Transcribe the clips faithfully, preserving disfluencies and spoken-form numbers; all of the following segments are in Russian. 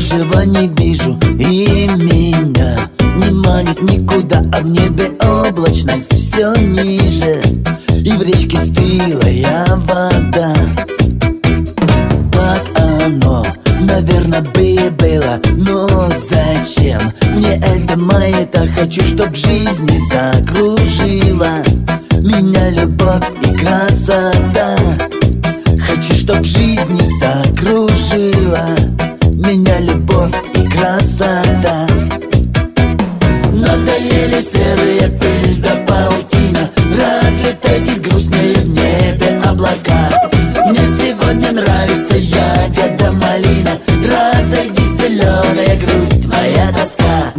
большего не вижу, и меня не манит никуда, а в небе облачность все ниже, и в речке стылая вода. Так оно, наверное, бы было, но зачем мне это маята? Хочу, чтоб жизнь не закружила меня любовь и красота. Хочу, чтоб жизнь не закружила меня любовь и красота. Надоели серые пыль да паутина, разлетайтесь грустные в небе облака. Мне сегодня нравится ягода малина, разойдись, зеленая грусть, моя тоска.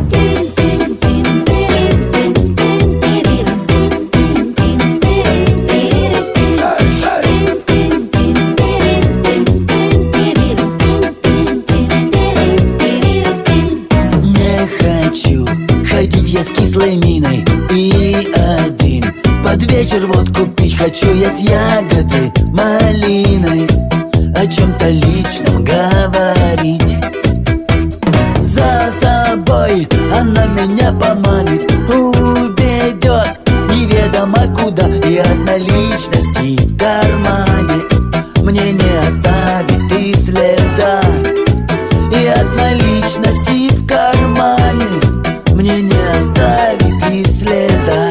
Не хочу ходить я с кислой миной и один, под вечер водку пить хочу я с ягодой малиной, о чем-то личном говорить. За собой она меня поманит, уведет неведомо куда, и от наличности в кармане мне не оставит и следа. И от наличности в кармане мне не оставит и следа.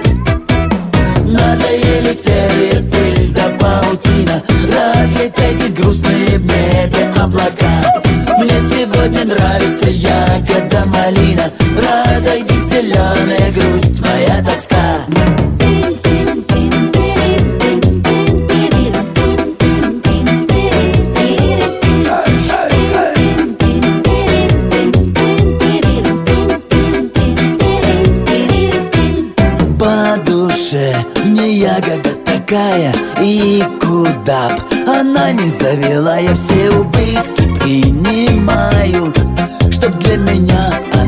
Надоели серые пыль да паутина, разлетайтесь грустные в небе облака. Мне сегодня нравится ягода малина, разойдись, зеленая грусть, моя тоска. По душе мне ягода такая, и куда б она не завела, я все убытки принимаю, чтоб для меня